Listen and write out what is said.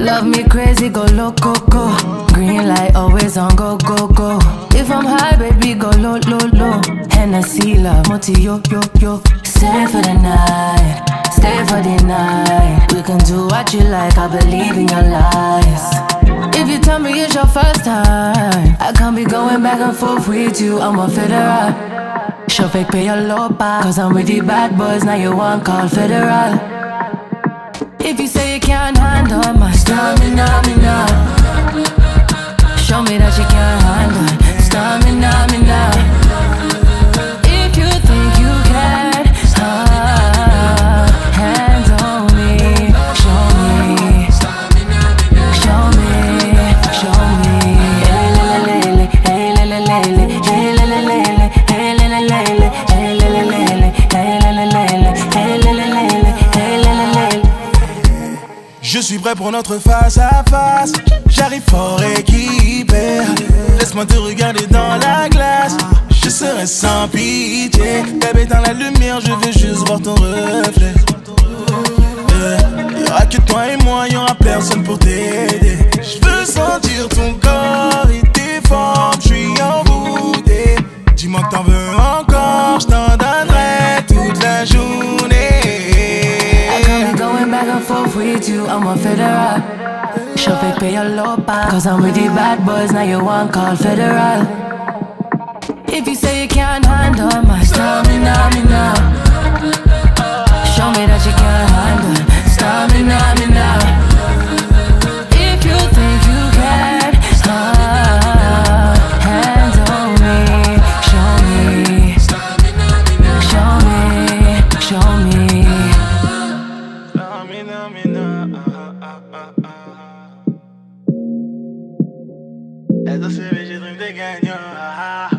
Love me crazy, go loco, go. Green light, always on go, go, go. If I'm high, baby, go low, low, low. Hennessy, love, moti, yo, yo, yo. Stay for the night, stay for the night. We can do what you like, I believe in your lies. If you tell me it's your first time, I can't be going back and forth with you, I'm a federal. Show fake pay your low back, cause I'm with the bad boys, now you want call federal. If you say you can't handle my stamina, show me that you can't handle stamina, If you think you can handle me, show me, show me, show me. Hey, lele, hey, lele, hey, lele, hey, lele, hey, lele, hey, lele. Je suis prêt pour notre face à face. J'arrive fort équipé. Laisse-moi te regarder dans la glace. Je serai sans pitié. Bébé dans la lumière, je veux juste voir ton reflet. Y'aura que toi et moi, y'aura personne pour t'aider. Je veux sentir ton corps et tes formes. Je suis envoûté. Dis-moi que t'en veux encore, je t'en donnerai toute la journée. Going back and forth with you, I'm a federal. Show fake pay your low back, cause I'm with the bad boys, now you want call federal. If you say you can't handle my stamina, show me that you can't handle stamina, If you think you can handle me, show me, show me, show me. Eso se ve, j'ai dream de gagnant.